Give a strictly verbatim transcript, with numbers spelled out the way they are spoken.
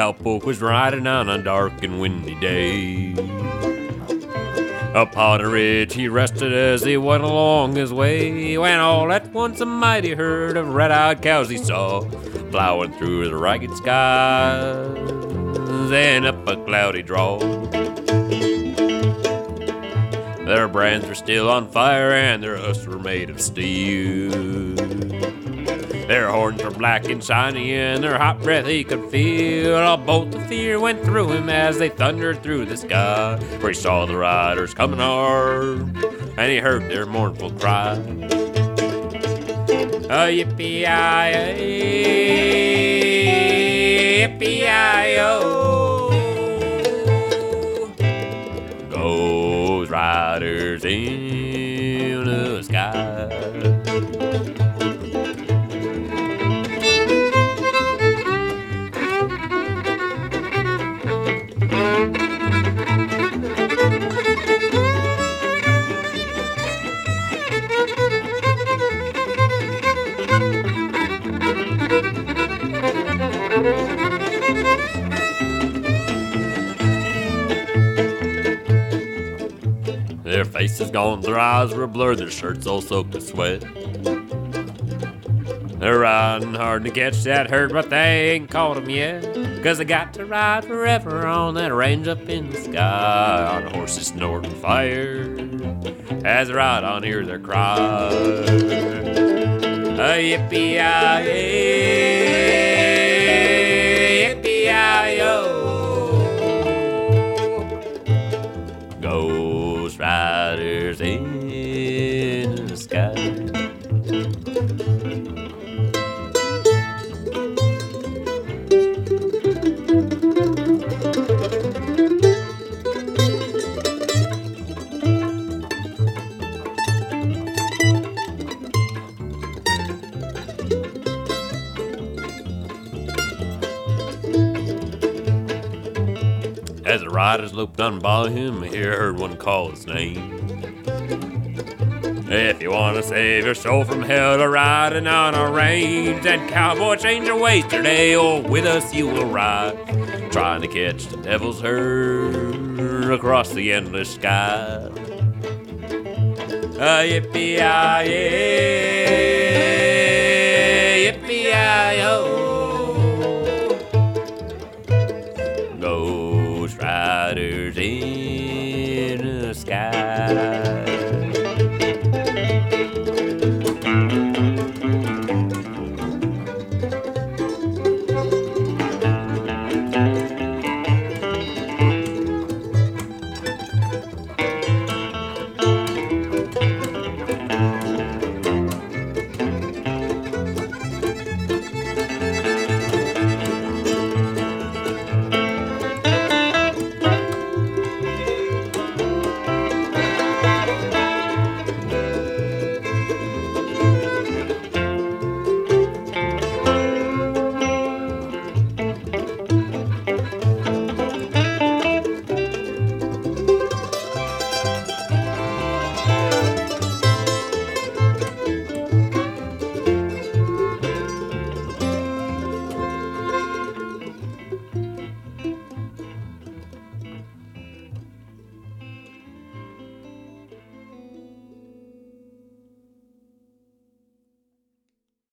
cowpoke was riding on a dark and windy day. Upon a ridge he rested as he went along his way, when all at once a mighty herd of red-eyed cows he saw, plowing through the ragged skies and up a cloudy draw. Their brands were still on fire and their hoofs were made of steel. Their horns were black and shiny and their hot breath he could feel. A bolt of fear went through him as they thundered through the sky, for he saw the riders coming hard and he heard their mournful cry. Oh, yippee-yi-yi, yippee-yi-yo, goes riders in the sky. Their faces gone, their eyes were blurred, their shirts all soaked with sweat. They're riding hard to catch that herd, but they ain't caught 'em yet, 'cause they got to ride forever on that range up in the sky, on horses snorting fire as they ride on, hear their cry. A yippee-yi-yi, yippee-yi-yo, ghost riders in the sky. As the riders looped on by him, he heard one call his name. If you want to save your soul from hell, to riding on a range, and cowboy, change your ways today, or with us you will ride, trying to catch the devil's herd across the endless sky. Uh, yippee-yi-yi, yippee-yi-yo, riders in the sky.